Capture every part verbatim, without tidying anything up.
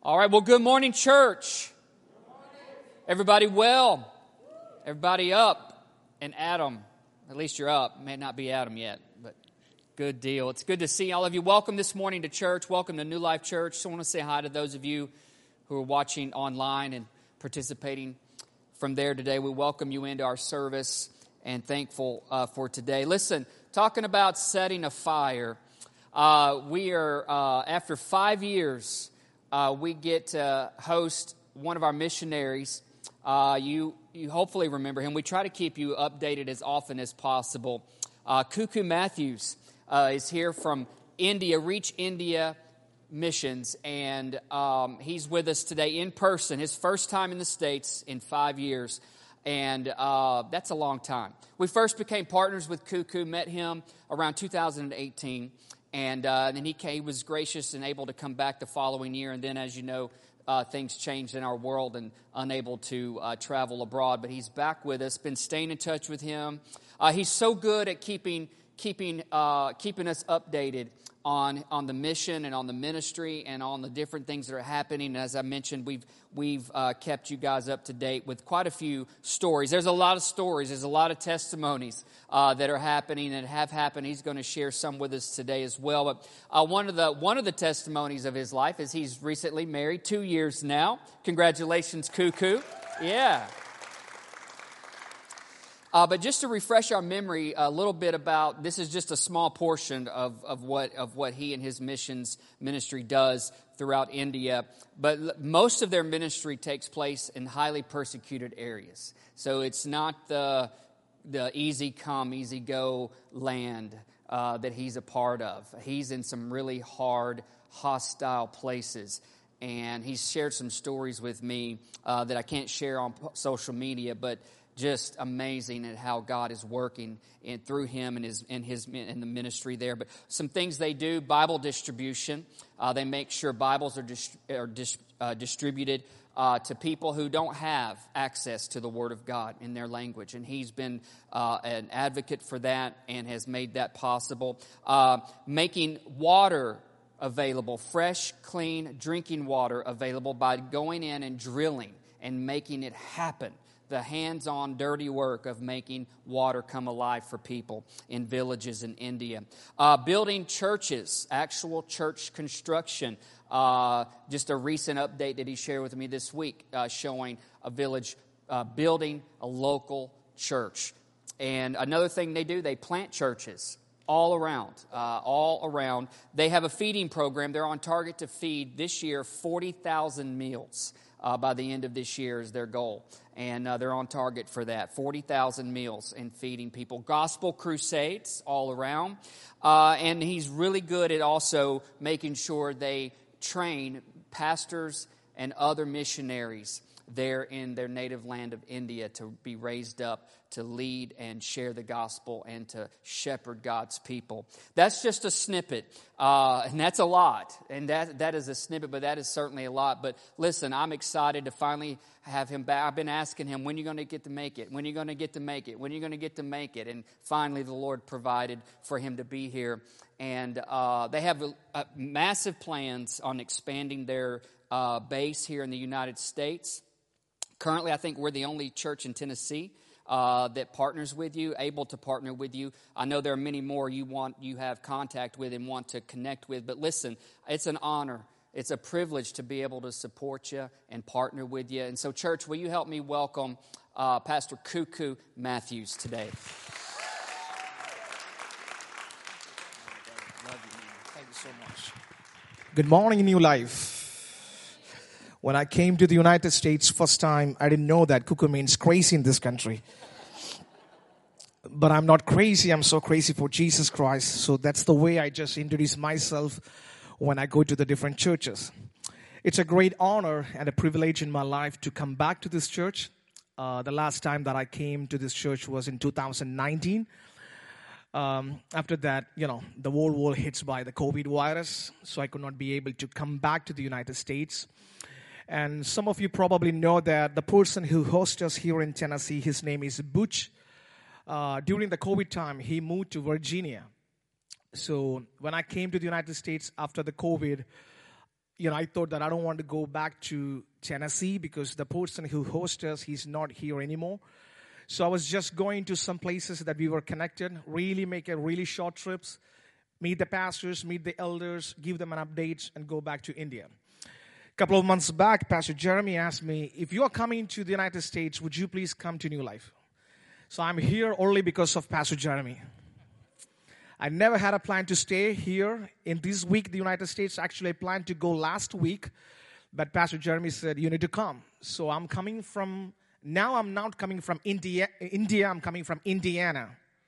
All right, well, good morning, church. Good morning. Everybody well? Everybody up? And Adam, at least you're up. May not be Adam yet, but good deal. It's good to see all of you. Welcome this morning to church. Welcome to New Life Church. So I want to say hi to those of you who are watching online and participating from there today. We welcome you into our service and thankful uh, for today. Listen, talking about setting a fire, uh, we are, uh, after five years... Uh, we get to host one of our missionaries. Uh, you you hopefully remember him. We try to keep you updated as often as possible. Uh, Cuckoo Matthews uh, is here from India, Reach India Missions, and um, he's with us today in person. His first time in the States in five years, and uh, that's a long time. We first became partners with Cuckoo, met him around two thousand eighteen. And uh, then he, came, he was gracious and able to come back the following year. And then, as you know, uh, things changed in our world and unable to uh, travel abroad. But he's back with us, been staying in touch with him. Uh, he's so good at keeping keeping uh, keeping us updated on on the mission and on the ministry and on the different things that are happening. And as I mentioned, we've we've uh, kept you guys up to date with quite a few stories. There's a lot of stories. There's a lot of testimonies uh, that are happening and have happened. He's going to share some with us today as well. But uh, one of the one of the testimonies of his life is he's recently married, two years now. Congratulations, Cuckoo. Yeah. Uh, but just to refresh our memory a little bit about, this is just a small portion of, of what of what he and his missions ministry does throughout India. But most of their ministry takes place in highly persecuted areas. So it's not the the easy come, easy go land uh, that he's a part of. He's in some really hard, hostile places. And he's shared some stories with me uh, that I can't share on social media, but just amazing at how God is working in, through him and his and his in the ministry there. But some things they do: Bible distribution. Uh, they make sure Bibles are, dis, are dis, uh, distributed uh, to people who don't have access to the Word of God in their language. And he's been uh, an advocate for that and has made that possible. Uh, making water available, fresh, clean drinking water available by going in and drilling and making it happen. The hands-on dirty work of making water come alive for people in villages in India. Uh, building churches, actual church construction. Uh, just a recent update that he shared with me this week uh, showing a village uh, building a local church. And another thing they do, they plant churches all around, uh, all around. They have a feeding program. They're on target to feed this year forty thousand meals. Uh, by the end of this year is their goal. And uh, they're on target for that. forty thousand meals and feeding people. Gospel crusades all around. Uh, and he's really good at also making sure they train pastors and other missionaries there in their native land of India to be raised up to lead and share the gospel and to shepherd God's people. That's just a snippet, uh, and that's a lot. And that that is a snippet, but that is certainly a lot. But listen, I'm excited to finally have him back. I've been asking him, when are you going to get to make it? When are you going to get to make it? When are you going to get to make it? And finally, the Lord provided for him to be here. And uh, they have a, a massive plans on expanding their uh, base here in the United States. Currently, I think we're the only church in Tennessee uh, that partners with you, able to partner with you. I know there are many more you want, you have contact with and want to connect with. But listen, it's an honor. It's a privilege to be able to support you and partner with you. And so, church, will you help me welcome uh, Pastor Cuckoo Matthews today? Love you, man. Thank you so much. Good morning, New Life. When I came to the United States first time, I didn't know that cuckoo means crazy in this country. But I'm not crazy. I'm so crazy for Jesus Christ. So that's the way I just introduce myself when I go to the different churches. It's a great honor and a privilege in my life to come back to this church. Uh, the last time that I came to this church was in two thousand nineteen. Um, after that, you know, the whole world hits by the COVID virus. So I could not be able to come back to the United States. And some of you probably know that the person who hosts us here in Tennessee, his name is Butch. Uh, during the COVID time, he moved to Virginia. So when I came to the United States after the COVID, you know, I thought that I don't want to go back to Tennessee because the person who hosts us, he's not here anymore. So I was just going to some places that we were connected, really make a really short trips, meet the pastors, meet the elders, give them an update, and go back to India. A couple of months back, Pastor Jeremy asked me, if you are coming to the United States, would you please come to New Life? So I'm here only because of Pastor Jeremy. I never had a plan to stay here in this week, the United States. Actually, I planned to go last week, but Pastor Jeremy said, you need to come. So I'm coming from, now I'm not coming from India, India I'm coming from Indiana.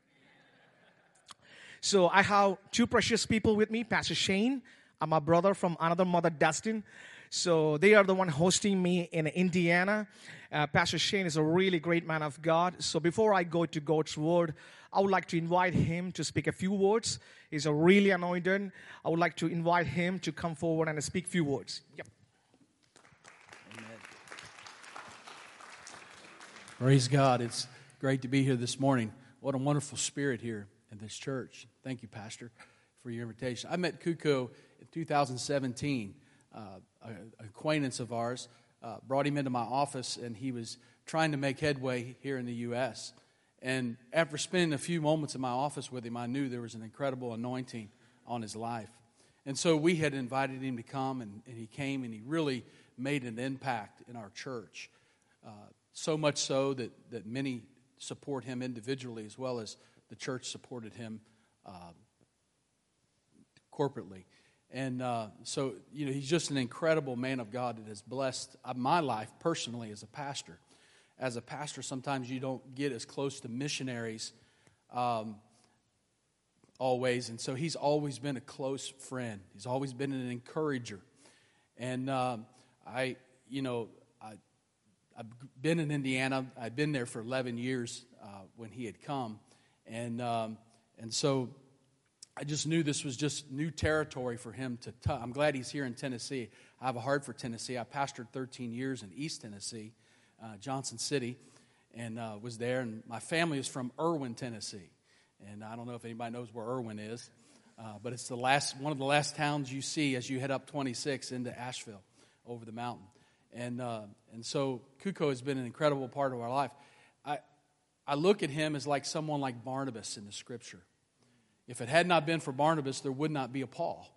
So I have two precious people with me, Pastor Shane, and my brother from another mother, Dustin. So they are the one hosting me in Indiana. Uh, Pastor Shane is a really great man of God. So before I go to God's word, I would like to invite him to speak a few words. He's a really anointed. I would like to invite him to come forward and speak a few words. Yep. Amen. Praise God. It's great to be here this morning. What a wonderful spirit here in this church. Thank you, Pastor, for your invitation. I met Kuko in two thousand seventeen. Uh, an acquaintance of ours uh, brought him into my office, and he was trying to make headway here in the U S And after spending a few moments in my office with him, I knew there was an incredible anointing on his life. And so we had invited him to come, and, and he came, and he really made an impact in our church. Uh, so much so that, that many support him individually as well as the church supported him uh, corporately. And uh, so, you know, he's just an incredible man of God that has blessed my life personally as a pastor. As a pastor, sometimes you don't get as close to missionaries um, always. And so he's always been a close friend. He's always been an encourager. And uh, I, you know, I, I've been in Indiana. I'd been there for eleven years uh, when he had come. And um, and so I just knew this was just new territory for him to touch. I'm glad he's here in Tennessee. I have a heart for Tennessee. I pastored thirteen years in East Tennessee, uh, Johnson City, and uh, was there. And my family is from Erwin, Tennessee. And I don't know if anybody knows where Erwin is, uh, but it's the last one of the last towns you see as you head up twenty-six into Asheville over the mountain. And uh, and so Kuko has been an incredible part of our life. I I look at him as like someone like Barnabas in the Scripture. If it had not been for Barnabas, there would not be a Paul.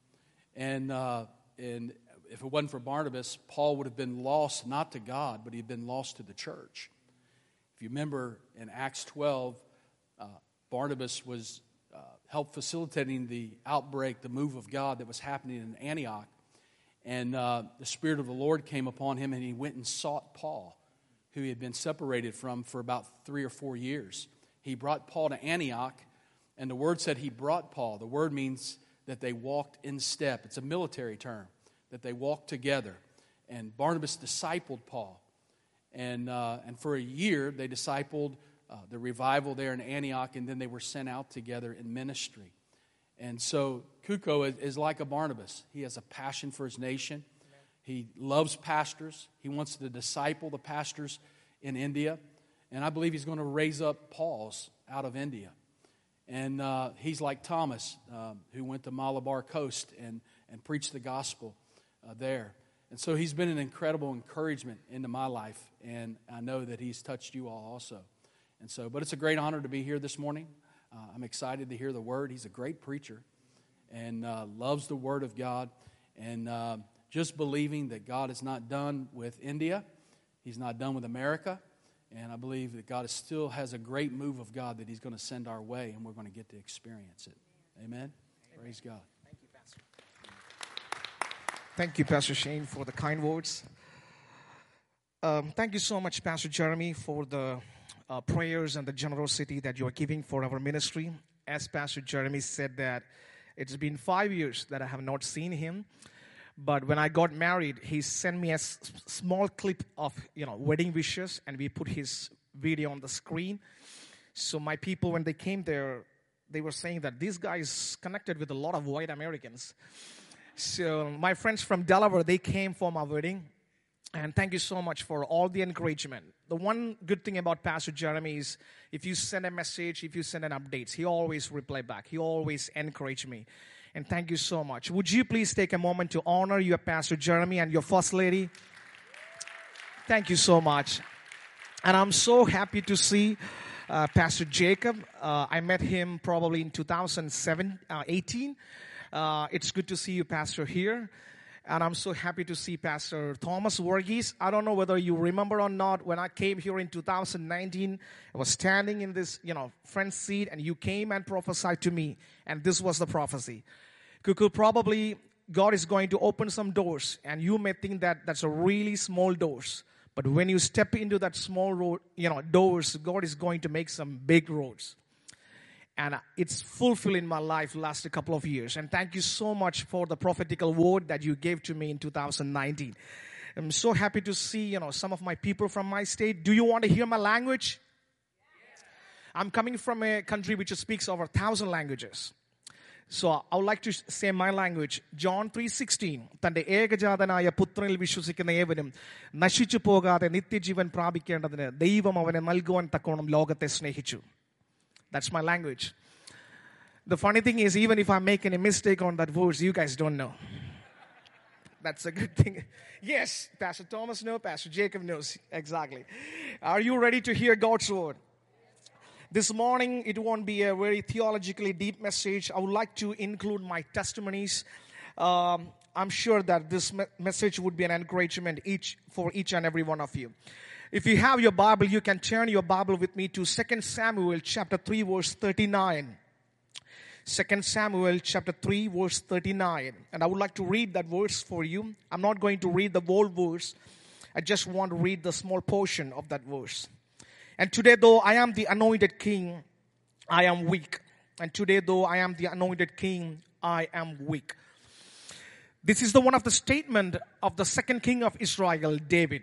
And uh, and if it wasn't for Barnabas, Paul would have been lost not to God, but he'd been lost to the church. If you remember in Acts twelve, uh, Barnabas was uh, helped facilitating the outbreak, the move of God that was happening in Antioch. And uh, the Spirit of the Lord came upon him, and he went and sought Paul, who he had been separated from for about three or four years. He brought Paul to Antioch. And the word said he brought Paul. The word means that they walked in step. It's a military term, that they walked together. And Barnabas discipled Paul. And uh, and for a year, they discipled uh, the revival there in Antioch, and then they were sent out together in ministry. And so Kuko is, is like a Barnabas. He has a passion for his nation. He loves pastors. He wants to disciple the pastors in India. And I believe he's going to raise up Pauls out of India. And uh, he's like Thomas, um, who went to Malabar Coast and, and preached the gospel uh, there. And so he's been an incredible encouragement into my life, and I know that he's touched you all also. And so, but it's a great honor to be here this morning. Uh, I'm excited to hear the word. He's a great preacher and uh, loves the word of God, and uh, just believing that God is not done with India. He's not done with America. And I believe that God is still has a great move of God that he's going to send our way, and we're going to get to experience it. Amen? Amen. Praise God. Thank you, Pastor. Thank you, Pastor Shane, for the kind words. Um, thank you so much, Pastor Jeremy, for the uh, prayers and the generosity that you are giving for our ministry. As Pastor Jeremy said that it's been five years that I have not seen him. But when I got married, he sent me a s- small clip of, you know, wedding wishes, and we put his video on the screen. So my people, when they came there, they were saying that this guy is connected with a lot of white Americans. So my friends from Delaware, they came for my wedding. And thank you so much for all the encouragement. The one good thing about Pastor Jeremy is if you send a message, if you send an update, he always reply back. He always encourage me. And thank you so much. Would you please take a moment to honor your Pastor Jeremy and your First Lady? Thank you so much. And I'm so happy to see uh, Pastor Jacob. Uh, I met him probably in two thousand eighteen. Uh, it's good to see you, Pastor, here. And I'm so happy to see Pastor Thomas Varghese. I don't know whether you remember or not, when I came here in two thousand nineteen, I was standing in this, you know, front seat, and you came and prophesied to me. And this was the prophecy. Kuku, probably God is going to open some doors, and you may think that that's a really small doors. But when you step into that small road, you know, doors, God is going to make some big roads. And it's fulfilled in my life last couple of years. And thank you so much for the prophetical word that you gave to me in two thousand nineteen. I'm so happy to see, you know, some of my people from my state. Do you want to hear my language? I'm coming from a country which speaks over a thousand languages. So I would like to say my language. John three sixteen. Tante ഏകജാതനായ പുത്രനിൽ വിശ്വസിക്കുന്ന ഏവനും നശിച്ചു പോകാതെ നിത്യജീവൻ പ്രാപിക്കേണ്ടതിന് ദൈവം അവനെ നൽകുവാൻ തക്കോണം ലോകത്തെ സ്നേഹിച്ചു. That's my language. The funny thing is, even if I make any mistake on that verse, you guys don't know. That's a good thing. Yes, Pastor Thomas knows, Pastor Jacob knows. Exactly. Are you ready to hear God's word? This morning, it won't be a very theologically deep message. I would like to include my testimonies. Um, I'm sure that this me- message would be an encouragement each for each and every one of you. If you have your Bible, you can turn your Bible with me to Second Samuel chapter three, verse thirty-nine. Second Samuel chapter three, verse thirty-nine. And I would like to read that verse for you. I'm not going to read the whole verse. I just want to read the small portion of that verse. And today, though I am the anointed king, I am weak. And today, though I am the anointed king, I am weak. This is the one of the statement of the second king of Israel, David.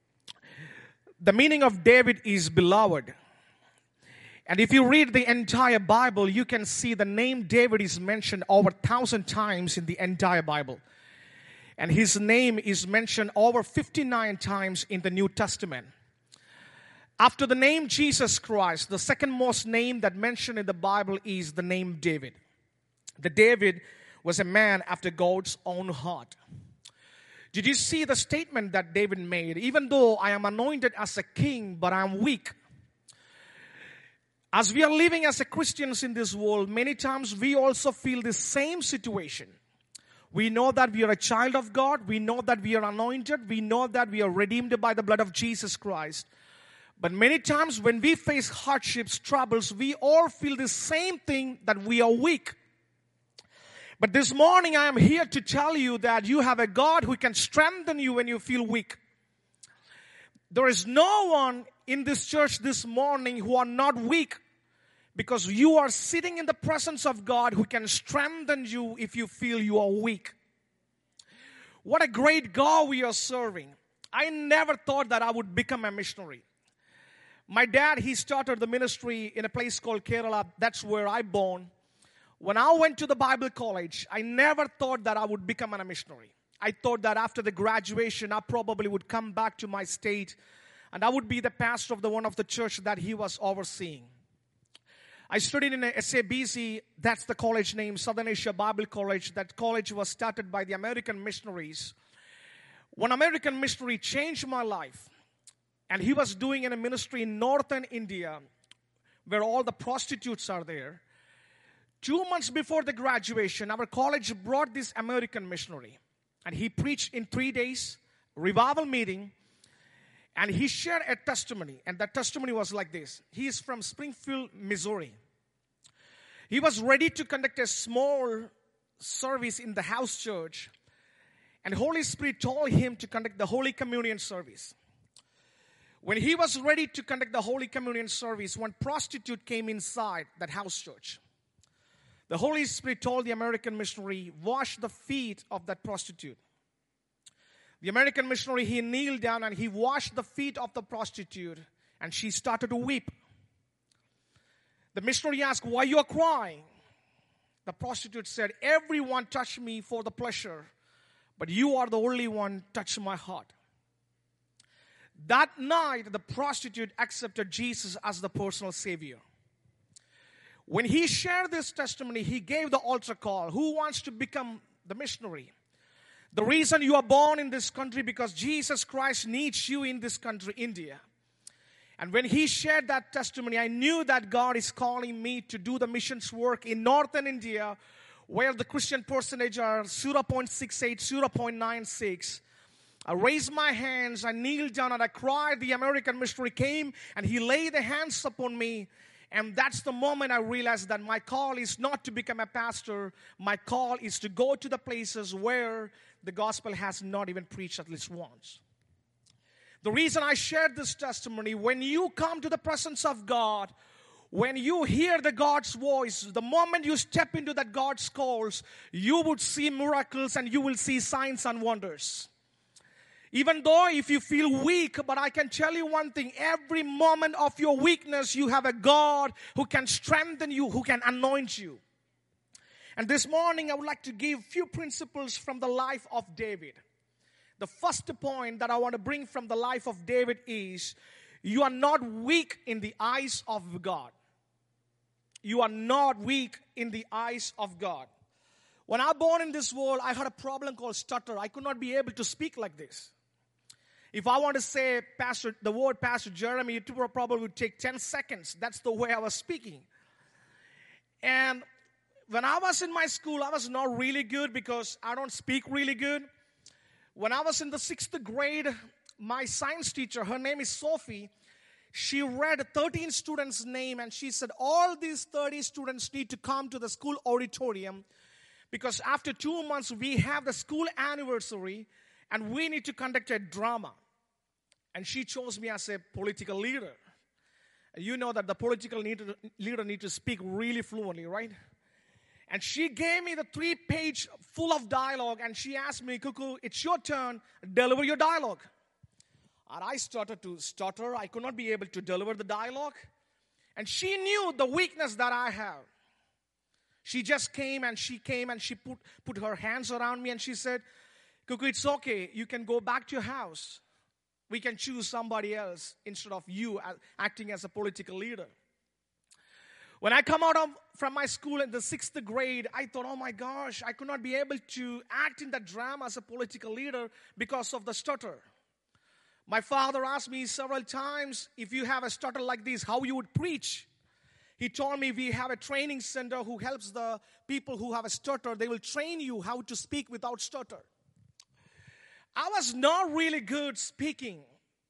The meaning of David is beloved. And if you read the entire Bible, you can see the name David is mentioned over a thousand times in the entire Bible. And his name is mentioned over fifty-nine times in the New Testament. After the name Jesus Christ, the second most name that mentioned in the Bible is the name David. The David was a man after God's own heart. Did you see the statement that David made? Even though I am anointed as a king, but I am weak. As we are living as a Christians in this world, many times we also feel the same situation. We know that we are a child of God. We know that we are anointed. We know that we are redeemed by the blood of Jesus Christ. But many times when we face hardships, troubles, we all feel the same thing, that we are weak. But this morning I am here to tell you that you have a God who can strengthen you when you feel weak. There is no one in this church this morning who are not weak, because you are sitting in the presence of God who can strengthen you if you feel you are weak. What a great God we are serving. I never thought that I would become a missionary. My dad, he started the ministry in a place called Kerala. That's where I born. When I went to the Bible college, I never thought that I would become a missionary. I thought that after the graduation, I probably would come back to my state and I would be the pastor of the one of the church that he was overseeing. I studied in a S A B C, that's the college name, Southern Asia Bible College. That college was started by the American missionaries. One American missionary changed my life. And he was doing in a ministry in northern India where all the prostitutes are there. Two months before the graduation, our college brought this American missionary. And he preached in three days, revival meeting. And he shared a testimony. And that testimony was like this. He is from Springfield, Missouri. He was ready to conduct a small service in the house church. And Holy Spirit told him to conduct the Holy Communion service. When he was ready to conduct the Holy Communion service, one prostitute came inside that house church. The Holy Spirit told the American missionary, wash the feet of that prostitute. The American missionary, he kneeled down and he washed the feet of the prostitute, and she started to weep. The missionary asked, why you are crying? The prostitute said, everyone touched me for the pleasure, but you are the only one touched my heart. That night, the prostitute accepted Jesus as the personal Savior. When he shared this testimony, he gave the altar call. Who wants to become the missionary? The reason you are born in this country because Jesus Christ needs you in this country, India. And when he shared that testimony, I knew that God is calling me to do the missions work in northern India, where the Christian percentage are zero point six eight, zero point nine six. I raised my hands, I kneeled down, and I cried. The American missionary came, and he laid the hands upon me. And that's the moment I realized that my call is not to become a pastor. My call is to go to the places where the gospel has not even preached at least once. The reason I shared this testimony, when you come to the presence of God, when you hear the God's voice, the moment you step into that God's calls, you would see miracles and you will see signs and wonders. Even though if you feel weak, but I can tell you one thing, every moment of your weakness, you have a God who can strengthen you, who can anoint you. And this morning, I would like to give few principles from the life of David. The first point that I want to bring from the life of David is, you are not weak in the eyes of God. You are not weak in the eyes of God. When I was born in this world, I had a problem called stutter. I could not be able to speak like this. If I want to say Pastor, the word Pastor Jeremy, it probably would take ten seconds. That's the way I was speaking. And when I was in my school, I was not really good because I don't speak really good. When I was in the sixth grade, my science teacher, her name is Sophie, she read thirteen students' name and she said, all these thirty students need to come to the school auditorium because after two months we have the school anniversary and we need to conduct a drama. And she chose me as a political leader. And you know that the political leader, leader needs to speak really fluently, right? And she gave me the three-page full of dialogue, and she asked me, Cuckoo, it's your turn, deliver your dialogue. And I started to stutter. I could not be able to deliver the dialogue. And she knew the weakness that I have. She just came, and she came, and she put, put her hands around me, and she said, Cuckoo, it's okay. You can go back to your house. We can choose somebody else instead of you acting as a political leader. When I come out of, from my school in the sixth grade, I thought, oh my gosh, I could not be able to act in that drama as a political leader because of the stutter. My father asked me several times, if you have a stutter like this, how you would preach. He told me we have a training center who helps the people who have a stutter. They will train you how to speak without stutter. I was not really good speaking.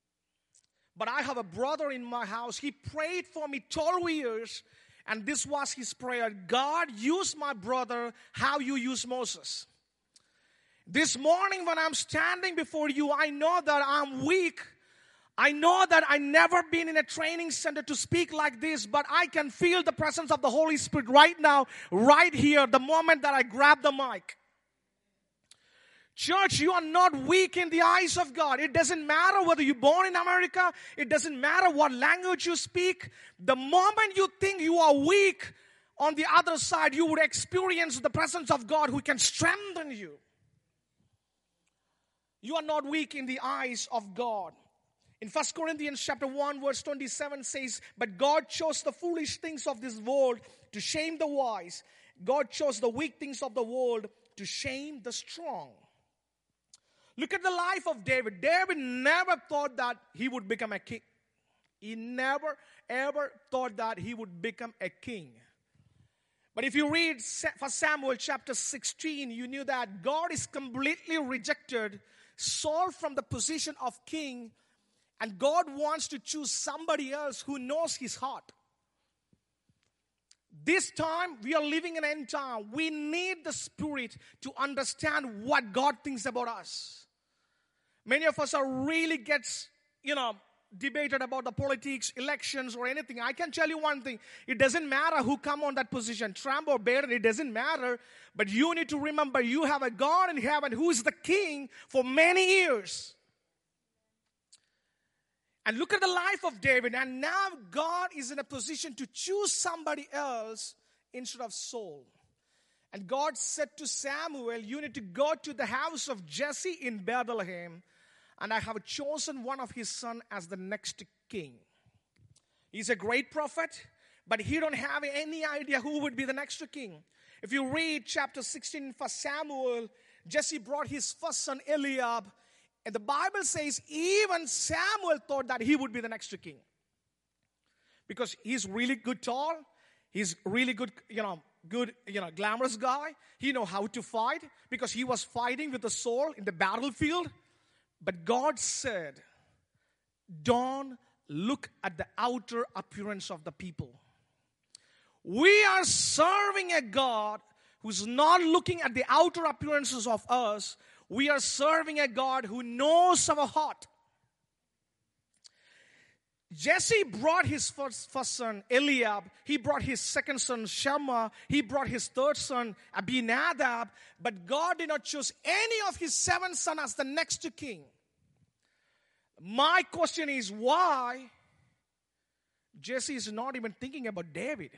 But I have a brother in my house. He prayed for me twelve years. And this was his prayer. God, use my brother how you use Moses. This morning when I'm standing before you, I know that I'm weak. I know that I've never been in a training center to speak like this, but I can feel the presence of the Holy Spirit right now, right here, the moment that I grab the mic. Church, you are not weak in the eyes of God. It doesn't matter whether you're born in America. It doesn't matter what language you speak. The moment you think you are weak, on the other side, you would experience the presence of God who can strengthen you. You are not weak in the eyes of God. In First Corinthians chapter one, verse twenty-seven says, but God chose the foolish things of this world to shame the wise. God chose the weak things of the world to shame the strong. Look at the life of David. David never thought that he would become a king. He never, ever thought that he would become a king. But if you read First Samuel chapter sixteen, you knew that God is completely rejected Saul from the position of king, and God wants to choose somebody else who knows his heart. This time, we are living in an end time. We need the Spirit to understand what God thinks about us. Many of us are really gets, you know, debated about the politics, elections, or anything. I can tell you one thing. It doesn't matter who come on that position, Trump or Biden, it doesn't matter. But you need to remember you have a God in heaven who is the king for many years. And look at the life of David. And now God is in a position to choose somebody else instead of Saul. And God said to Samuel, you need to go to the house of Jesse in Bethlehem. And I have chosen one of his sons as the next king. He's a great prophet. but he don't have any idea who would be the next king. If you read chapter sixteen in First Samuel, Jesse brought his first son Eliab, and the Bible says even Samuel thought that he would be the next king. Because he's really good tall, he's really good, you know, good, you know, glamorous guy. He know how to fight because he was fighting with the sword in the battlefield. But God said, don't look at the outer appearance of the people. We are serving a God who's not looking at the outer appearances of us. We are serving a God who knows our heart. Jesse brought his first, first son Eliab. He brought his second son Shammah. He brought his third son Abinadab. But God did not choose any of his seven sons as the next king. My question is, why Jesse is not even thinking about David?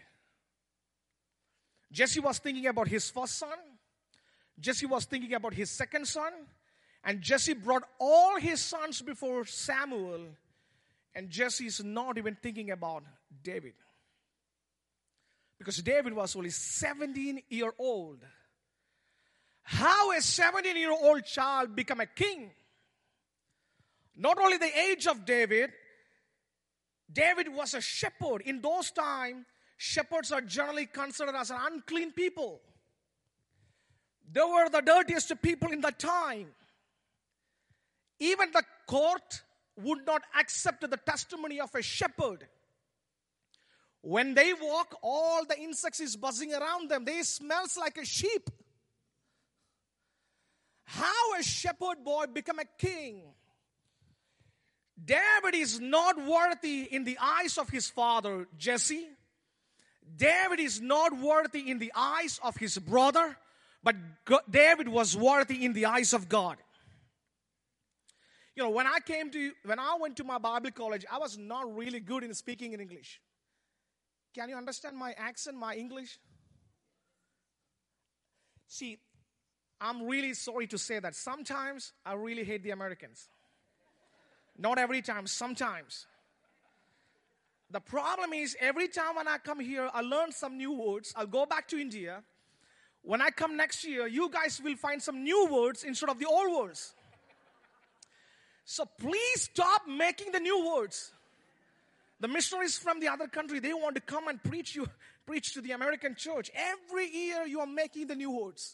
Jesse was thinking about his first son. Jesse was thinking about his second son. And Jesse brought all his sons before Samuel. And Jesse is not even thinking about David. Because David was only seventeen years old. How a seventeen-year-old child become a king? Not only the age of David, David was a shepherd. In those times, shepherds are generally considered as an unclean people. They were the dirtiest people in that time. Even the court would not accept the testimony of a shepherd. When they walk, all the insects is buzzing around them. They smells like a sheep. How a shepherd boy become a king? David is not worthy in the eyes of his father Jesse. David is not worthy in the eyes of his brother, but God, David was worthy in the eyes of God. You know, when I came to, when I went to my Bible college, I was not really good in speaking in English. Can you understand my accent, my English? See, I'm really sorry to say that sometimes I really hate the Americans. Not every time, sometimes. The problem is, every time when I come here, I learn some new words. I'll go back to India. When I come next year, you guys will find some new words instead of the old words. So please stop making the new words. The missionaries from the other country, they want to come and preach you, preach to the American church. Every year you are making the new words.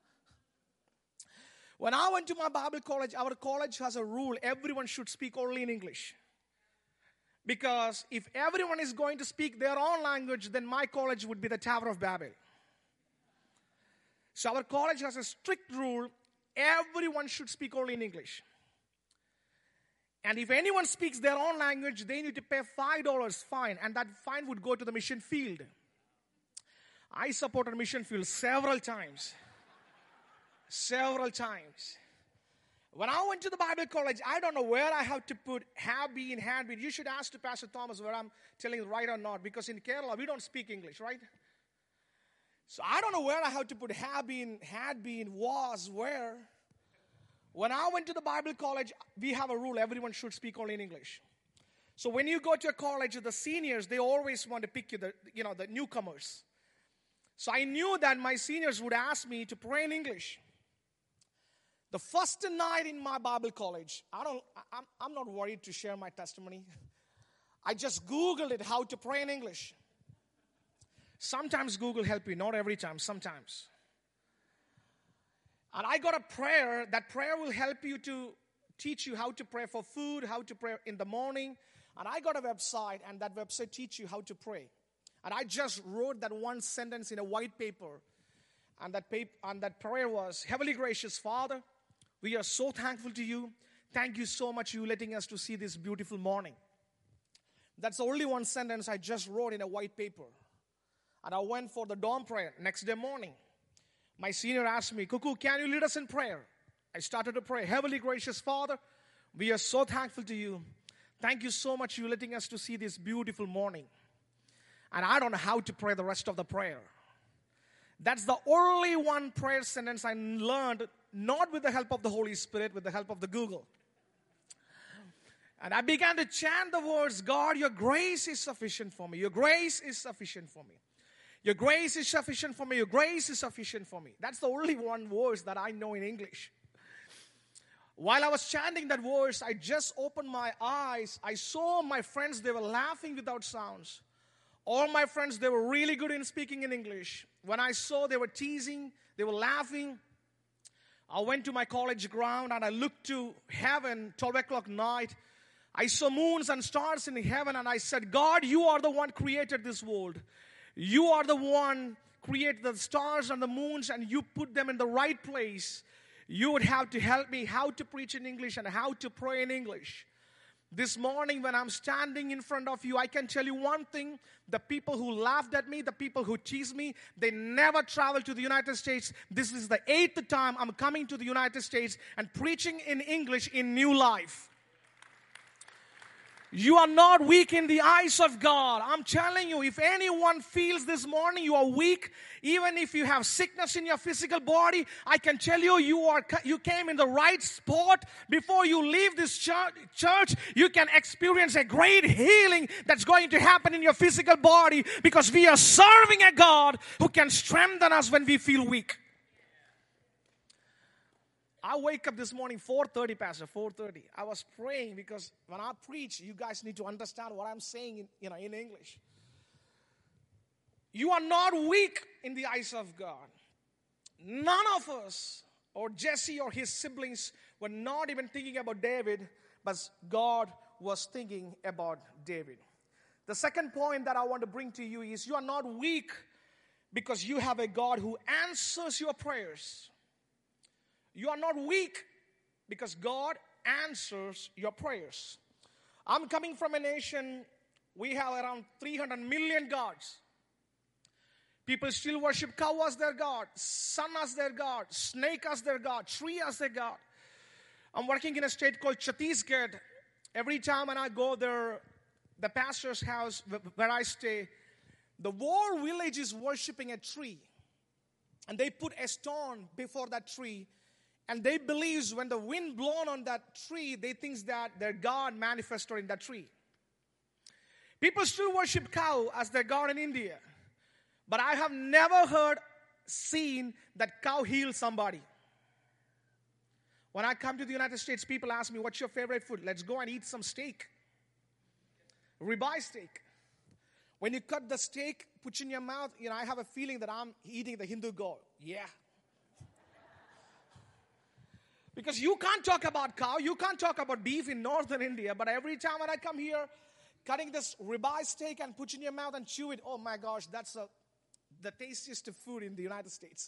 When I went to my Bible college, our college has a rule, everyone should speak only in English. Because if everyone is going to speak their own language, then my college would be the Tower of Babel. So our college has a strict rule, everyone should speak only in English. And if anyone speaks their own language, they need to pay five dollars fine, and that fine would go to the mission field. I supported mission field several times. Several times. When I went to the Bible college, I don't know where I have to put have been, had been. You should ask to Pastor Thomas where I'm telling you right or not, because in Kerala, we don't speak English, right? So I don't know where I have to put have been, had been, was, where. When I went to the Bible college, we have a rule, everyone should speak only in English. So when you go to a college, the seniors, they always want to pick you, the, you know, the newcomers. So I knew that my seniors would ask me to pray in English. The first night in my Bible college, I don't, I'm, I'm not worried to share my testimony. I just Googled it, how to pray in English. Sometimes Google help you, not every time, sometimes. And I got a prayer. That prayer will help you to teach you how to pray for food, how to pray in the morning. And I got a website, and that website teach you how to pray. And I just wrote that one sentence in a white paper. And that, paper, and that prayer was, Heavenly Gracious Father, we are so thankful to you. Thank you so much you letting us to see this beautiful morning. That's the only one sentence I just wrote in a white paper. And I went for the dawn prayer next day morning. My senior asked me, Kuku, can you lead us in prayer? I started to pray. Heavenly Gracious Father, we are so thankful to you. Thank you so much you letting us to see this beautiful morning. And I don't know how to pray the rest of the prayer. That's the only one prayer sentence I learned, not with the help of the Holy Spirit, with the help of the Google. And I began to chant the words, God, your grace is sufficient for me. Your grace is sufficient for me. Your grace is sufficient for me. Your grace is sufficient for me. That's the only one verse that I know in English. While I was chanting that verse, I just opened my eyes. I saw my friends, they were laughing without sounds. All my friends, they were really good in speaking in English. When I saw they were teasing, they were laughing, I went to my college ground and I looked to heaven, twelve o'clock night. I saw moons and stars in heaven and I said, God, you are the one created this world. You are the one created the stars and the moons and you put them in the right place. You would have to help me how to preach in English and how to pray in English. This morning when I'm standing in front of you, I can tell you one thing. The people who laughed at me, the people who teased me, they never traveled to the United States. This is the eighth time I'm coming to the United States and preaching in English in New Life. You are not weak in the eyes of God. I'm telling you, if anyone feels this morning you are weak, even if you have sickness in your physical body, I can tell you, you are you came in the right spot. Before you leave this church, church, you can experience a great healing that's going to happen in your physical body because we are serving a God who can strengthen us when we feel weak. I wake up this morning, four thirty, Pastor, four thirty. I was praying because when I preach, you guys need to understand what I'm saying in, you know, in English. You are not weak in the eyes of God. None of us, or Jesse or his siblings, were not even thinking about David, but God was thinking about David. The second point that I want to bring to you is you are not weak because you have a God who answers your prayers. You are not weak because God answers your prayers. I'm coming from a nation, we have around three hundred million gods. People still worship cow as their God, sun as their God, snake as their God, tree as their God. I'm working in a state called Chhattisgarh. Every time when I go there, the pastor's house where I stay, the whole village is worshiping a tree. And they put a stone before that tree. And they believe when the wind blown on that tree, they think that their God manifested in that tree. People still worship cow as their God in India. But I have never heard, seen that cow heal somebody. When I come to the United States, people ask me, what's your favorite food? Let's go and eat some steak. Ribeye steak. When you cut the steak, put in your mouth, you know, I have a feeling that I'm eating the Hindu god. Yeah. Because you can't talk about cow, you can't talk about beef in northern India, but every time when I come here, cutting this ribeye steak and put it in your mouth and chew it, oh my gosh, that's a, the tastiest food in the United States.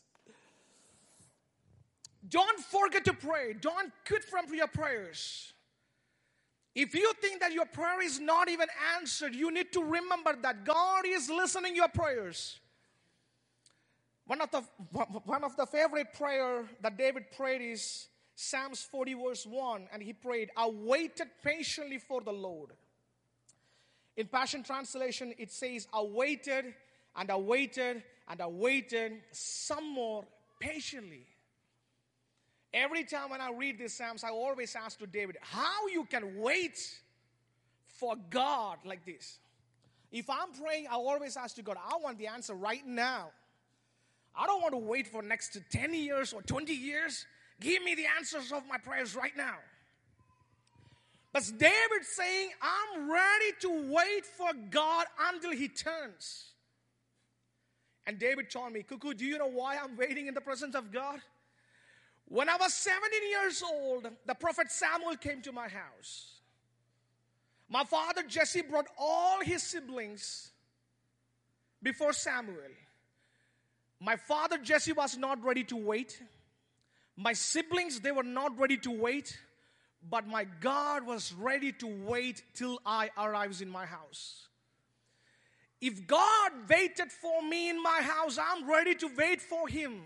Don't forget to pray. Don't quit from your prayers. If you think that your prayer is not even answered, you need to remember that God is listening to your prayers. One of the, one of the favorite prayer that David prayed is Psalms forty verse one, and he prayed, I waited patiently for the Lord. In Passion Translation, it says, I waited and I waited and I waited some more patiently. Every time when I read these Psalms, I always ask to David, how you can wait for God like this? If I'm praying, I always ask to God, I want the answer right now. I don't want to wait for next ten years or twenty years. Give me the answers of my prayers right now. But David's saying, I'm ready to wait for God until he turns. And David told me, Cuckoo, do you know why I'm waiting in the presence of God? When I was seventeen years old, the prophet Samuel came to my house. My father Jesse brought all his siblings before Samuel. My father Jesse was not ready to wait. My siblings, they were not ready to wait. But my God was ready to wait till I arrives in my house. If God waited for me in my house, I'm ready to wait for him.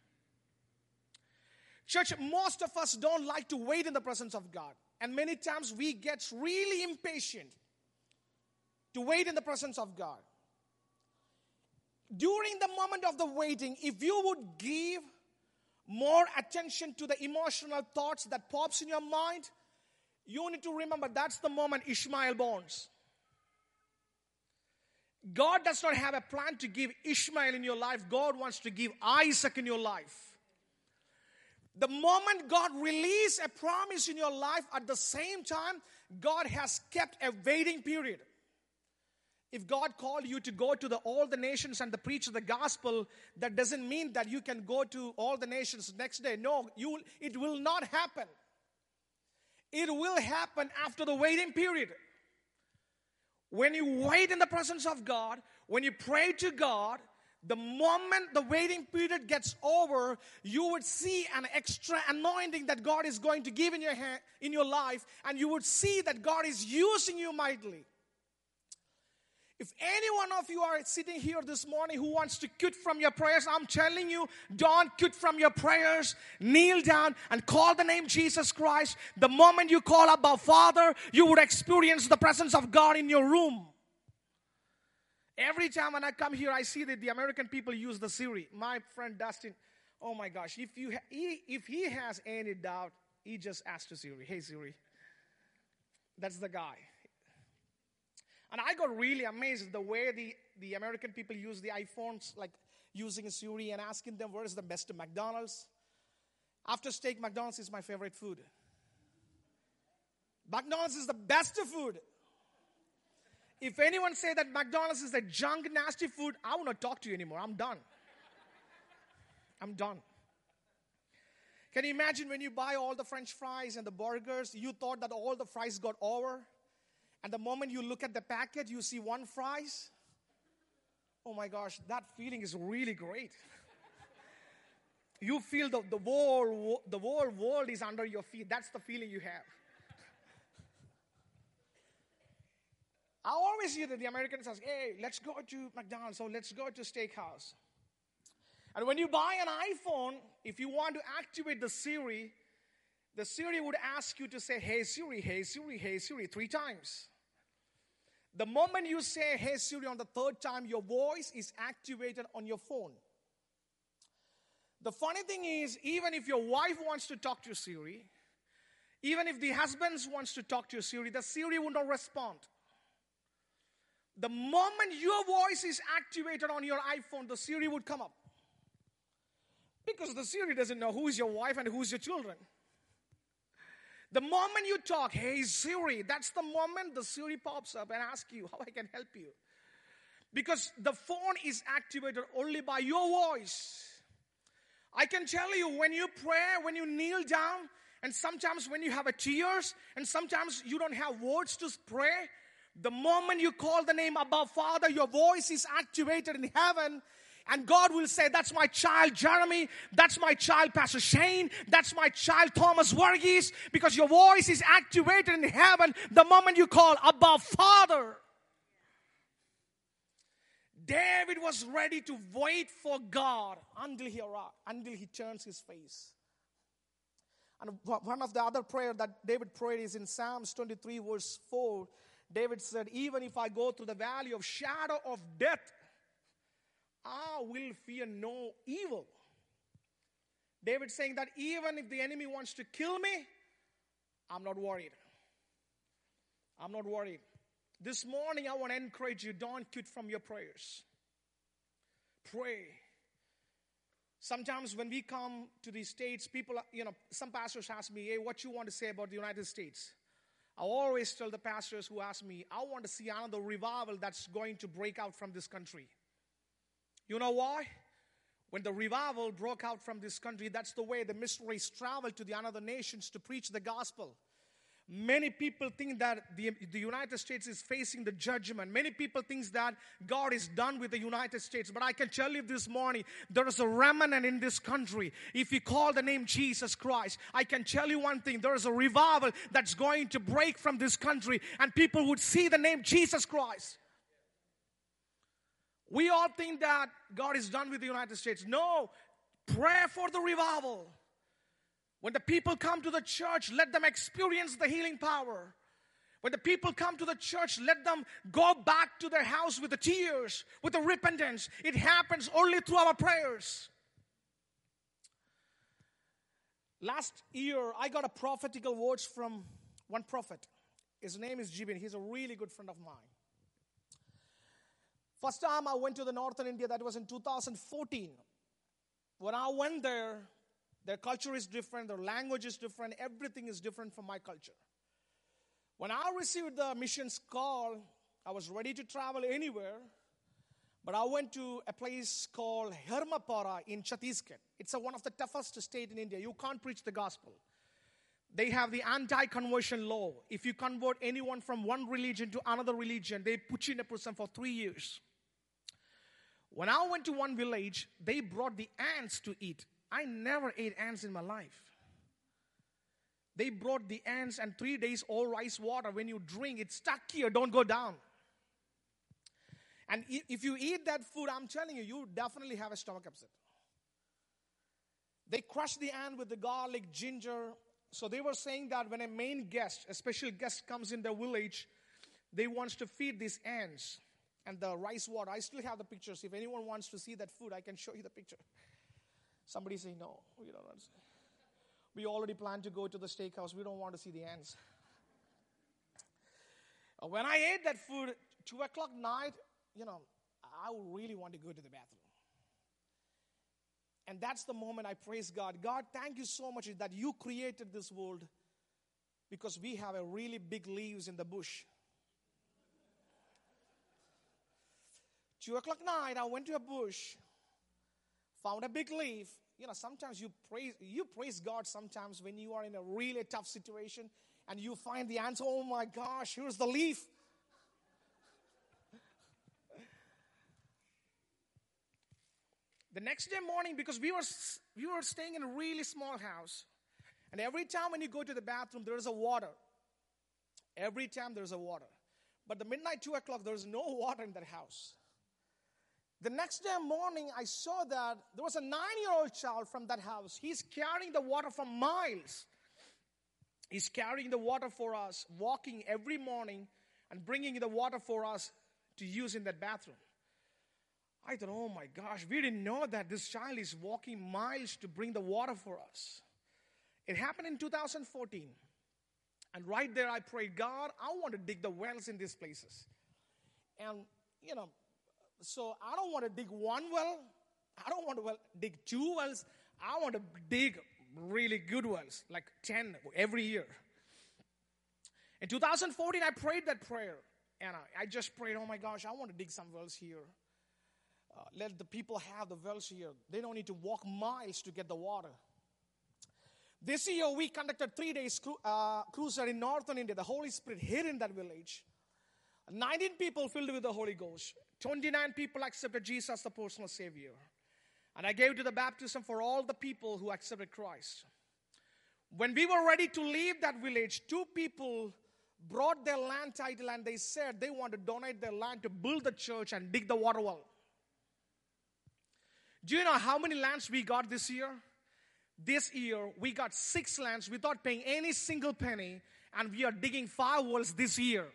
Church, most of us don't like to wait in the presence of God. And many times we get really impatient to wait in the presence of God. During the moment of the waiting, if you would give more attention to the emotional thoughts that pops in your mind, You need to remember that's the moment Ishmael borns. God does not have a plan to give Ishmael in your life. God wants to give Isaac in your life. The moment God releases a promise in your life, at the same time, God has kept a waiting period. If God called you to go to the, all the nations and to preach the gospel, that doesn't mean that you can go to all the nations next day. No, you, it will not happen. It will happen after the waiting period. When you wait in the presence of God, when you pray to God, the moment the waiting period gets over, you would see an extra anointing that God is going to give in your hand, in your life, and you would see that God is using you mightily. If any one of you are sitting here this morning who wants to quit from your prayers, I'm telling you, don't quit from your prayers. Kneel down and call the name Jesus Christ. The moment you call Abba Father, you would experience the presence of God in your room. Every time when I come here, I see that the American people use the Siri. My friend Dustin, oh my gosh, if you ha- he, if he has any doubt, he just asks to Siri, hey Siri. That's the guy. And I got really amazed the way the, the American people use the iPhones, like using Siri and asking them where is the best McDonald's. After steak, McDonald's is my favorite food. McDonald's is the best food. If anyone say that McDonald's is a junk, nasty food, I will not talk to you anymore. I'm done. I'm done. Can you imagine when you buy all the French fries and the burgers, you thought that all the fries got over? And the moment you look at the packet, you see one fries. Oh my gosh, that feeling is really great. You feel the, the, whole, the whole world is under your feet. That's the feeling you have. I always hear that the Americans ask, hey, let's go to McDonald's or let's go to steakhouse. And when you buy an iPhone, if you want to activate the Siri, the Siri would ask you to say, hey Siri, hey Siri, hey Siri, three times. The moment you say, hey Siri, on the third time, your voice is activated on your phone. The funny thing is, even if your wife wants to talk to Siri, even if the husband wants to talk to Siri, the Siri will not respond. The moment your voice is activated on your iPhone, the Siri would come up. Because the Siri doesn't know who is your wife and who is your children. The moment you talk, hey Siri, that's the moment the Siri pops up and asks you how I can help you. Because the phone is activated only by your voice. I can tell you, when you pray, when you kneel down, and sometimes when you have a tears, and sometimes you don't have words to pray, the moment you call the name Abba Father, your voice is activated in heaven. And God will say, that's my child Jeremy, that's my child Pastor Shane, that's my child Thomas Varghese, because your voice is activated in heaven the moment you call Abba Father. David was ready to wait for God until he arrived, until he turns his face. And one of the other prayer that David prayed is in Psalms twenty-three verse four. David said, even if I go through the valley of shadow of death, I will fear no evil. David saying that even if the enemy wants to kill me, I'm not worried. I'm not worried. This morning I want to encourage you, don't quit from your prayers. Pray. Sometimes when we come to the States, people, you know, some pastors ask me, hey, what you want to say about the United States? I always tell the pastors who ask me, I want to see another revival that's going to break out from this country. You know why? When the revival broke out from this country, that's the way the missionaries traveled to the other nations to preach the gospel. Many people think that the, the United States is facing the judgment. Many people think that God is done with the United States. But I can tell you this morning, there is a remnant in this country. If you call the name Jesus Christ, I can tell you one thing. There is a revival that's going to break from this country. And people would see the name Jesus Christ. We all think that God is done with the United States. No, pray for the revival. When the people come to the church, let them experience the healing power. When the people come to the church, let them go back to their house with the tears, with the repentance. It happens only through our prayers. Last year, I got a prophetical words from one prophet. His name is Jibin. He's a really good friend of mine. First time I went to the northern India, that was in two thousand fourteen. When I went there, their culture is different, their language is different, everything is different from my culture. When I received the missions call, I was ready to travel anywhere, but I went to a place called Hermapara in Chhattisgarh. It's a, one of the toughest states in India. You can't preach the gospel. They have the anti-conversion law. If you convert anyone from one religion to another religion, they put you in a prison for three years. When I went to one village, they brought the ants to eat. I never ate ants in my life. They brought the ants and three days all rice water. When you drink, it's stuck here, don't go down. And if you eat that food, I'm telling you, you definitely have a stomach upset. They crush the ant with the garlic, ginger. So they were saying that when a main guest, a special guest comes in their village, they want to feed these ants and the rice water. I still have the pictures. If anyone wants to see that food, I can show you the picture. Somebody say, no, we don't want to see. We already planned to go to the steakhouse. We don't want to see the ants. When I ate that food, two o'clock night, you know, I really want to go to the bathroom. And that's the moment I praise God. God, thank you so much that you created this world because we have a really big leaves in the bush. Two o'clock night, I went to a bush, found a big leaf. You know, sometimes you praise you praise God sometimes when you are in a really tough situation and you find the answer. Oh my gosh, here's the leaf. The next day morning, because we were we were staying in a really small house, and every time when you go to the bathroom, there is a water. Every time there is a water. But the midnight, two o'clock, there is no water in that house. The next day morning, I saw that there was a nine-year-old child from that house. He's carrying the water for miles. He's carrying the water for us, walking every morning and bringing the water for us to use in that bathroom. I thought, oh my gosh, we didn't know that this child is walking miles to bring the water for us. It happened in two thousand fourteen. And right there I prayed, God, I want to dig the wells in these places. And, you know, so I don't want to dig one well. I don't want to well, dig two wells. I want to dig really good wells, like ten every year. In two thousand fourteen, I prayed that prayer. And I, I just prayed, oh my gosh, I want to dig some wells here. Uh, let the people have the wells here. They don't need to walk miles to get the water. This year, we conducted three days cru- uh, cruiser in northern India. The Holy Spirit hid in that village. nineteen people filled with the Holy Ghost. twenty-nine people accepted Jesus as the personal Savior. And I gave to the baptism for all the people who accepted Christ. When we were ready to leave that village, two people brought their land title and they said they want to donate their land to build the church and dig the water well. Do you know how many lands we got this year? This year, we got six lands without paying any single penny, and we are digging five wells this year.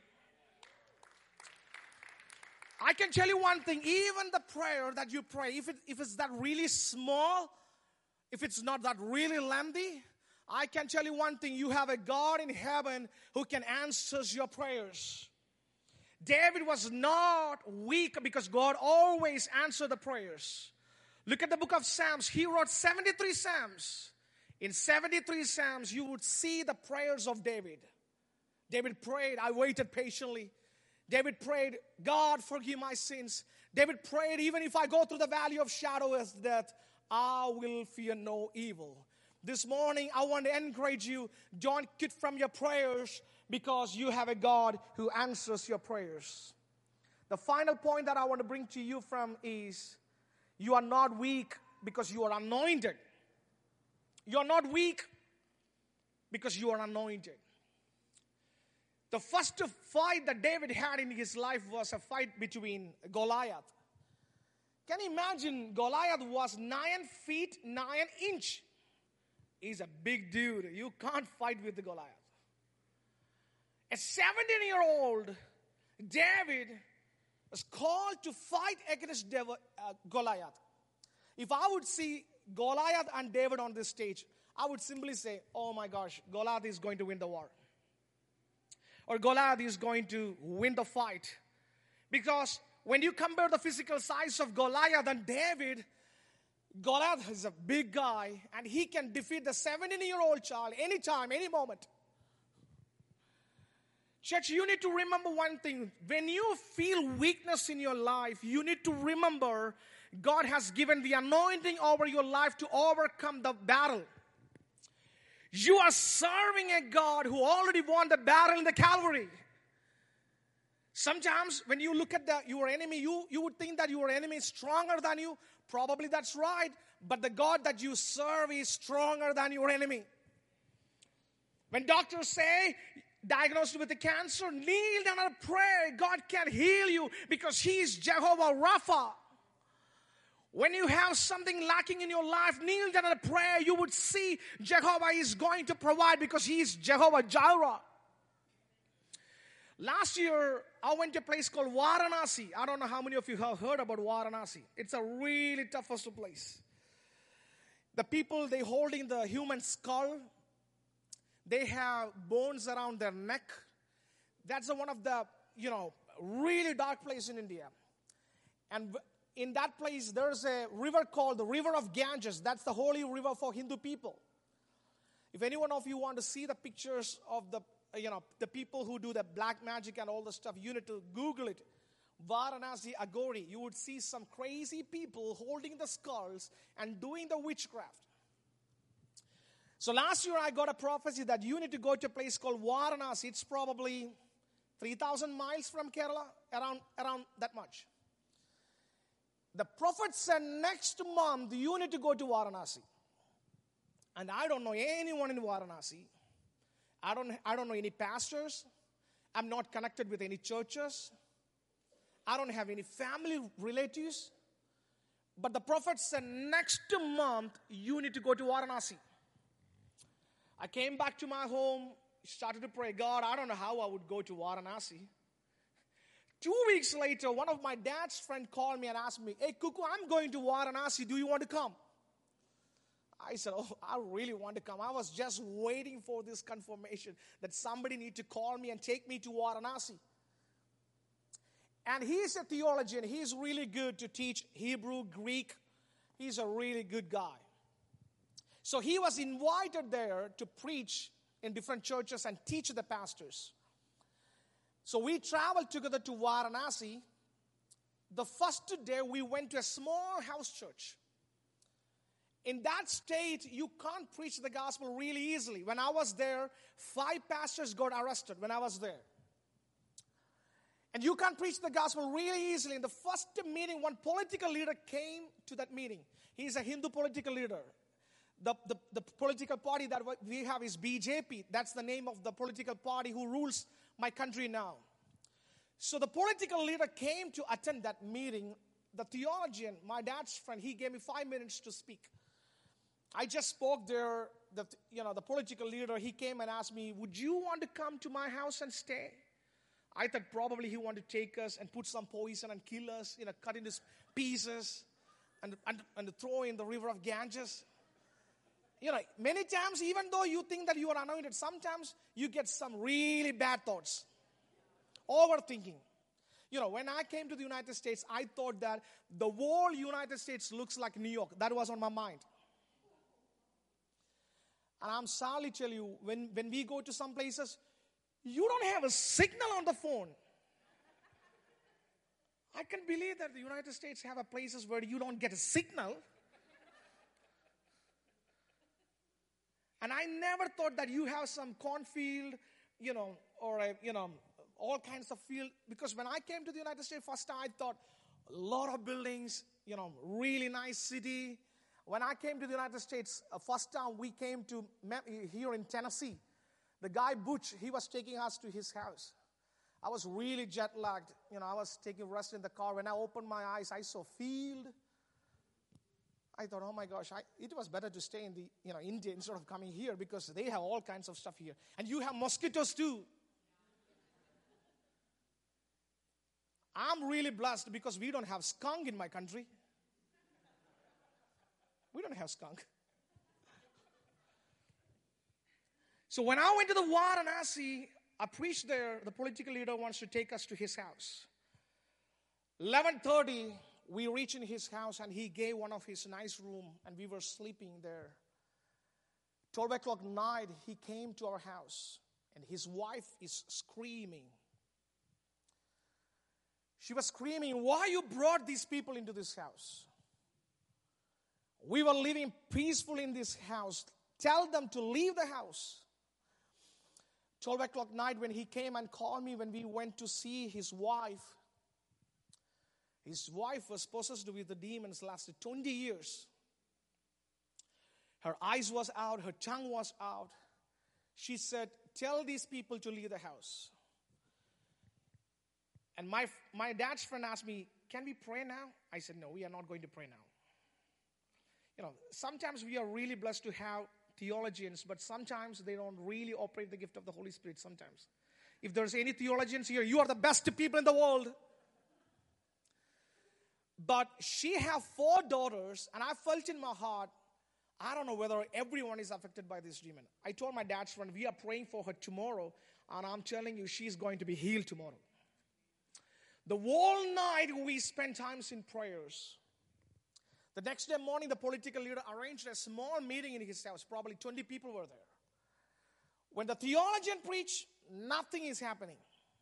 I can tell you one thing, even the prayer that you pray, if, it, if it's that really small, if it's not that really lengthy, I can tell you one thing, you have a God in heaven who can answer your prayers. David was not weak because God always answered the prayers. Look at the book of Psalms. He wrote seventy-three Psalms. In seventy-three Psalms, you would see the prayers of David. David prayed, I waited patiently. David prayed, God, forgive my sins. David prayed, even if I go through the valley of shadow of death, I will fear no evil. This morning, I want to encourage you, don't quit from your prayers because you have a God who answers your prayers. The final point that I want to bring to you from is, you are not weak because you are anointed. You are not weak because you are anointed. The first fight that David had in his life was a fight between Goliath. Can you imagine? Goliath was nine feet, nine inch. He's a big dude. You can't fight with Goliath. A seventeen-year-old David was called to fight against David, uh, Goliath. If I would see Goliath and David on this stage, I would simply say, oh my gosh, Goliath is going to win the war. or Goliath is going to win the fight. Because when you compare the physical size of Goliath and David, Goliath is a big guy and he can defeat the seventeen-year-old child anytime, any moment. Church, you need to remember one thing. When you feel weakness in your life, you need to remember God has given the anointing over your life to overcome the battle. You are serving a God who already won the battle in the Calvary. Sometimes when you look at the, your enemy, you, you would think that your enemy is stronger than you. Probably that's right. But the God that you serve is stronger than your enemy. When doctors say, diagnosed with the cancer, kneel down and pray. God can heal you because He is Jehovah Rapha. When you have something lacking in your life, kneel down and pray. You would see Jehovah is going to provide because He is Jehovah Jireh. Last year, I went to a place called Varanasi. I don't know how many of you have heard about Varanasi. It's a really toughest place. The people, they holding the human skull. They have bones around their neck. That's one of the, you know, really dark place in India. And in that place, there's a river called the River of Ganges. That's the holy river for Hindu people. If any one of you want to see the pictures of the, you know, the people who do the black magic and all the stuff, you need to Google it. Varanasi Agori. You would see some crazy people holding the skulls and doing the witchcraft. So last year I got a prophecy that you need to go to a place called Varanasi. It's probably three thousand miles from Kerala, around, around that much. The prophet said next month you need to go to Varanasi. And I don't know anyone in Varanasi. I don't, I don't know any pastors. I'm not connected with any churches. I don't have any family relatives. But the prophet said next month you need to go to Varanasi. I came back to my home, started to pray, God, I don't know how I would go to Varanasi. Two weeks later, one of my dad's friends called me and asked me, hey, Kuku, I'm going to Varanasi. Do you want to come? I said, oh, I really want to come. I was just waiting for this confirmation that somebody need to call me and take me to Varanasi. And he's a theologian. He's really good to teach Hebrew, Greek. He's a really good guy. So he was invited there to preach in different churches and teach the pastors. So we traveled together to Varanasi. The first day we went to a small house church. In that state, you can't preach the gospel really easily. When I was there, five pastors got arrested when I was there. And you can't preach the gospel really easily. In the first meeting, one political leader came to that meeting. He's a Hindu political leader. The, the, the political party that we have is B J P. That's the name of the political party who rules my country now. So the political leader came to attend that meeting. The theologian, my dad's friend, he gave me five minutes to speak. I just spoke there. The, you know, the political leader, he came and asked me, would you want to come to my house and stay? I thought probably he wanted to take us and put some poison and kill us, you know, cut into pieces and, and, and throw in the river of Ganges. You know, many times, even though you think that you are anointed, sometimes you get some really bad thoughts. Overthinking. You know, when I came to the United States, I thought that the whole United States looks like New York. That was on my mind. And I'm sorry to tell you, when, when we go to some places, you don't have a signal on the phone. I can believe that the United States have a places where you don't get a signal. And I never thought that you have some cornfield, you know, or, a, you know, all kinds of field. Because when I came to the United States first time, I thought a lot of buildings, you know, really nice city. When I came to the United States, uh, first time we came to here in Tennessee, the guy Butch, he was taking us to his house. I was really jet lagged. You know, I was taking rest in the car. When I opened my eyes, I saw field. I thought, oh my gosh, I, it was better to stay in the, you know, India instead of coming here because they have all kinds of stuff here. And you have mosquitoes too. I'm really blessed because we don't have skunk in my country. We don't have skunk. So when I went to the Varanasi, I preached there. The political leader wants to take us to his house. eleven thirty, we reach in his house, and he gave one of his nice room, and we were sleeping there. twelve o'clock night, he came to our house, and his wife is screaming. She was screaming, "Why you brought these people into this house? We were living peacefully in this house. Tell them to leave the house." twelve o'clock night, when he came and called me, when we went to see his wife, his wife was possessed with the demons, lasted twenty years. Her eyes was out, her tongue was out. She said, "Tell these people to leave the house." And my, my dad's friend asked me, "Can we pray now?" I said, "No, we are not going to pray now." You know, sometimes we are really blessed to have theologians, but sometimes they don't really operate the gift of the Holy Spirit sometimes. If there's any theologians here, you are the best people in the world. But she have four daughters, and I felt in my heart, I don't know whether everyone is affected by this demon. I told my dad's friend, we are praying for her tomorrow, and I'm telling you, she's going to be healed tomorrow. The whole night we spent times in prayers. The next day morning, the political leader arranged a small meeting in his house. Probably twenty people were there. When the theologian preached, nothing is happening.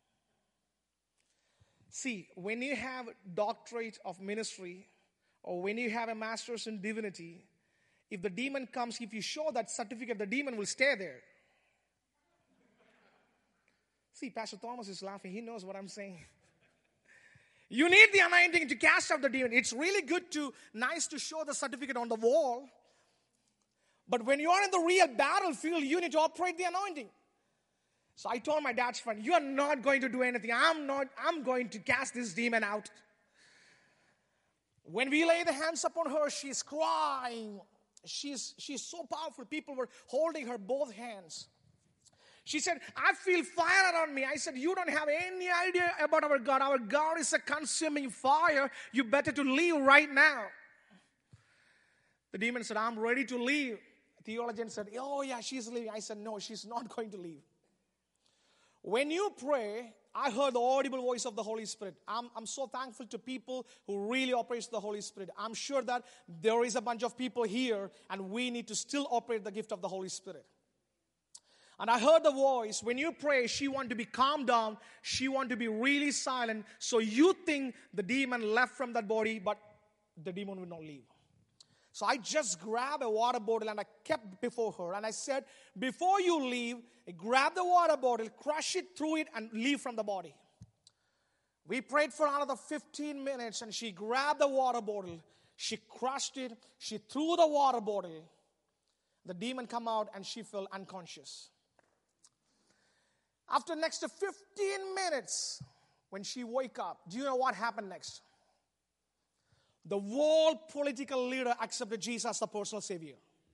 See, when you have doctorate of ministry, or when you have a master's in divinity, if the demon comes, if you show that certificate, the demon will stay there. See, Pastor Thomas is laughing. He knows what I'm saying. You need the anointing to cast out the demon. It's really good to, nice to show the certificate on the wall. But when you are in the real battlefield, you need to operate the anointing. So I told my dad's friend, "You are not going to do anything. I'm not, I'm going to cast this demon out." When we lay the hands upon her, she's crying. She's, she's so powerful. People were holding her both hands. She said, "I feel fire around me." I said, "You don't have any idea about our God. Our God is a consuming fire. You better to leave right now." The demon said, "I'm ready to leave." The theologian said, "Oh yeah, she's leaving." I said, "No, she's not going to leave." When you pray, I heard the audible voice of the Holy Spirit. I'm, I'm so thankful to people who really operate the Holy Spirit. I'm sure that there is a bunch of people here, and we need to still operate the gift of the Holy Spirit. And I heard the voice. When you pray, she want to be calmed down. She want to be really silent. So you think the demon left from that body, but the demon will not leave. So I just grabbed a water bottle and I kept before her. And I said, "Before you leave, grab the water bottle, crush it through it, and leave from the body." We prayed for another fifteen minutes, and she grabbed the water bottle. She crushed it. She threw the water bottle. The demon come out, and she fell unconscious. After next fifteen minutes, when she woke up, do you know what happened next? The whole political leader accepted Jesus as the personal savior.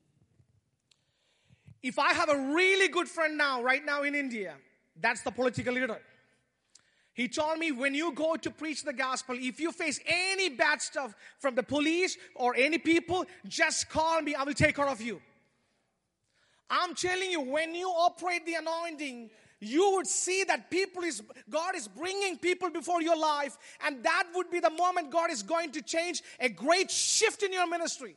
If I have a really good friend now, right now in India, that's the political leader. He told me, when you go to preach the gospel, if you face any bad stuff from the police or any people, just call me, I will take care of you. I'm telling you, when you operate the anointing, you would see that people is, God is bringing people before your life, and that would be the moment God is going to change a great shift in your ministry.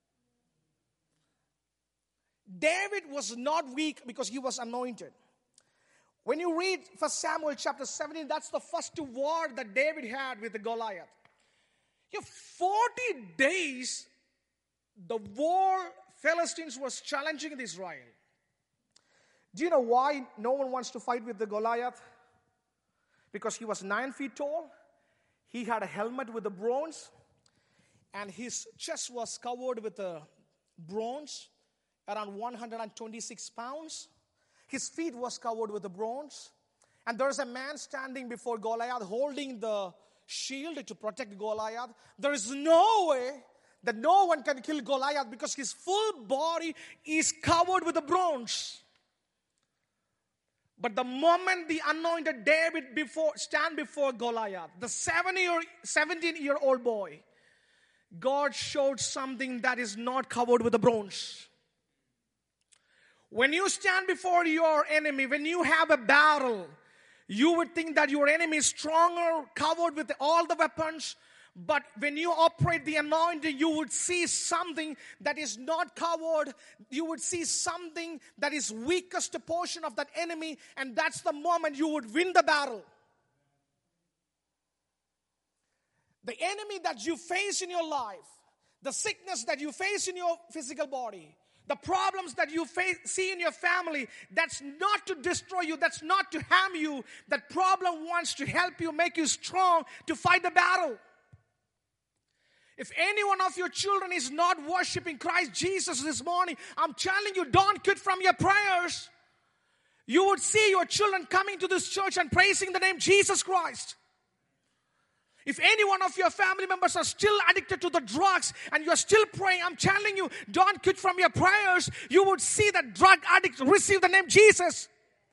David was not weak because he was anointed. When you read First Samuel chapter seventeen, that's the first war that David had with the Goliath. You know, forty days, the war Philistines was challenging Israel. Do you know why no one wants to fight with the Goliath? Because he was nine feet tall. He had a helmet with the bronze. And his chest was covered with the bronze, around one hundred twenty-six pounds. His feet was covered with the bronze. And there's a man standing before Goliath holding the shield to protect Goliath. There is no way that no one can kill Goliath because his full body is covered with the bronze. But the moment the anointed David before stand before Goliath, the seventeen-year-old boy, God showed something that is not covered with the bronze. When you stand before your enemy, when you have a battle, you would think that your enemy is stronger, covered with all the weapons. But when you operate the anointing, you would see something that is not covered. You would see something that is weakest portion of that enemy. And that's the moment you would win the battle. The enemy that you face in your life, the sickness that you face in your physical body, the problems that you face, see in your family, that's not to destroy you, that's not to harm you. That problem wants to help you, make you strong to fight the battle. If any one of your children is not worshiping Christ Jesus this morning, I'm telling you, don't quit from your prayers. You would see your children coming to this church and praising the name Jesus Christ. If any one of your family members are still addicted to the drugs and you're still praying, I'm telling you, don't quit from your prayers. You would see that drug addict receive the name Jesus.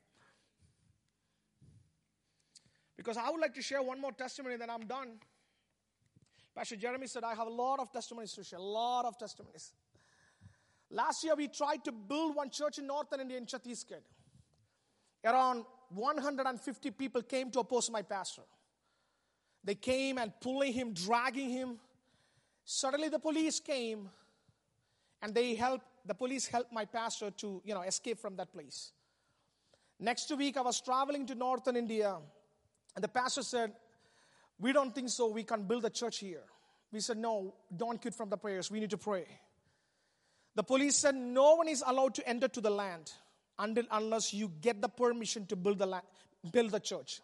Because I would like to share one more testimony, then I'm done. Pastor Jeremy said, I have a lot of testimonies to share, a lot of testimonies. Last year, we tried to build one church in northern India in Chhattisgarh. Around one hundred fifty people came to oppose my pastor. They came and pulling him, dragging him. Suddenly the police came and they helped, the police helped my pastor to, you know, escape from that place. Next week I was traveling to northern India and the pastor said, we don't think so, we can build a church here. We said, no, don't quit from the prayers, we need to pray. The police said, no one is allowed to enter to the land until unless you get the permission to build the land, build the church.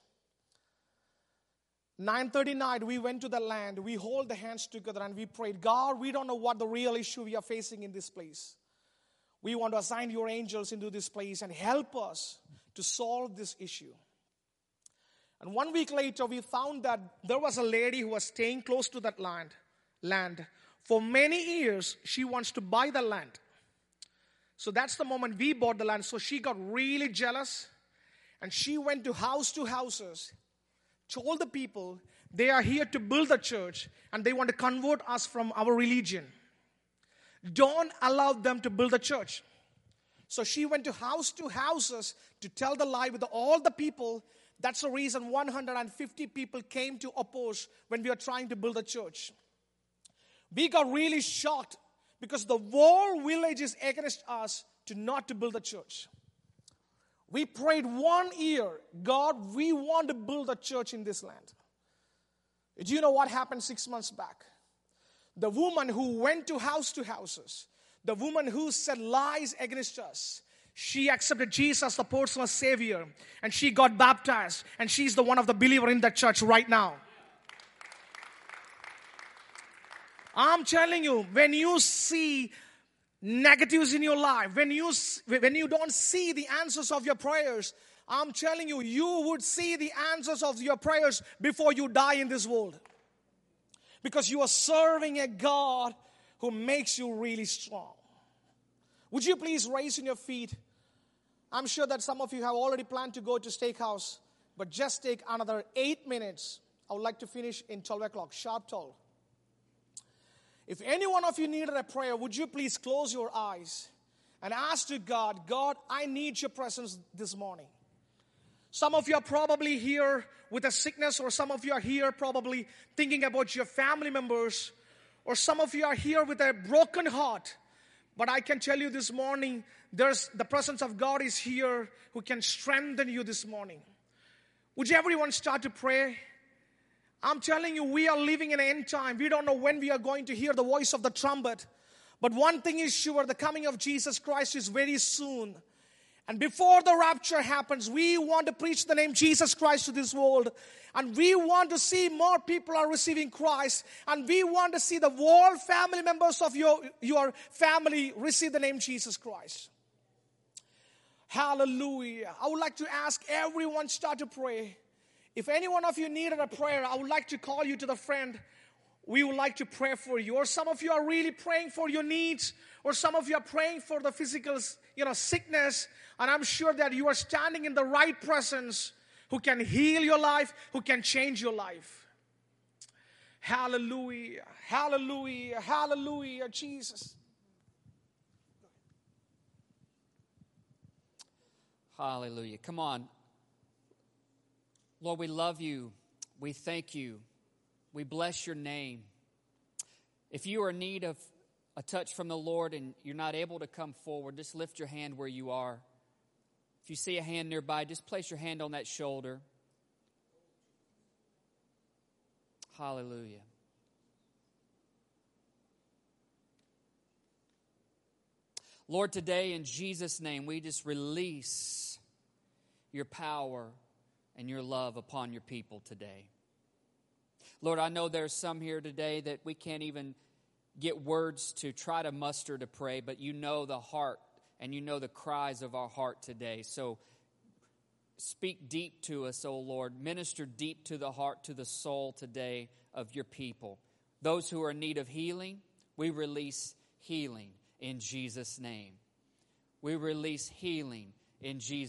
nine thirty night, we went to the land, we hold the hands together and we prayed, God, we don't know what the real issue we are facing in this place. We want to assign your angels into this place and help us to solve this issue. And one week later, we found that there was a lady who was staying close to that land. land. For many years, she wants to buy the land. So that's the moment we bought the land. So she got really jealous and she went to house to houses, told the people they are here to build a church and they want to convert us from our religion. Don't allow them to build a church. So she went to house to houses to tell the lie with all the people. That's the reason one hundred fifty people came to oppose when we were trying to build a church. We got really shocked because the whole village is against us to not to build a church. We prayed one year, God, we want to build a church in this land. Do you know what happened six months back? The woman who went to house to houses, the woman who said lies against us, she accepted Jesus, the personal Savior, and she got baptized, and she's the one of the believer in that church right now. I'm telling you, when you see negatives in your life, when you when you don't see the answers of your prayers, I'm telling you, you would see the answers of your prayers before you die in this world. Because you are serving a God who makes you really strong. Would you please raise in your feet? I'm sure that some of you have already planned to go to Steakhouse, but just take another eight minutes. I would like to finish in twelve o'clock, sharp twelve. If any one of you needed a prayer, would you please close your eyes and ask to God, God, I need your presence this morning. Some of you are probably here with a sickness, or some of you are here probably thinking about your family members, or some of you are here with a broken heart. But I can tell you this morning, there's the presence of God is here who can strengthen you this morning. Would you everyone start to pray? I'm telling you, we are living in an end time. We don't know when we are going to hear the voice of the trumpet. But one thing is sure, the coming of Jesus Christ is very soon. And before the rapture happens, we want to preach the name Jesus Christ to this world. And we want to see more people are receiving Christ. And we want to see the whole family members of your, your family receive the name Jesus Christ. Hallelujah. I would like to ask everyone start to pray. If any one of you needed a prayer, I would like to call you to the friend. We would like to pray for you. Or some of you are really praying for your needs. Or some of you are praying for the physical, you know, sickness. And I'm sure that you are standing in the right presence who can heal your life, who can change your life. Hallelujah. Hallelujah. Hallelujah, Jesus. Hallelujah. Come on. Lord, we love you. We thank you. We bless your name. If you are in need of a touch from the Lord and you're not able to come forward, just lift your hand where you are. If you see a hand nearby, just place your hand on that shoulder. Hallelujah. Lord, today in Jesus' name, we just release your power and your love upon your people today. Lord, I know there's some here today that we can't even get words to try to muster to pray, but you know the heart and you know the cries of our heart today. So speak deep to us, O Lord. Minister deep to the heart, to the soul today of your people. Those who are in need of healing, we release healing in Jesus' name. We release healing in Jesus' name.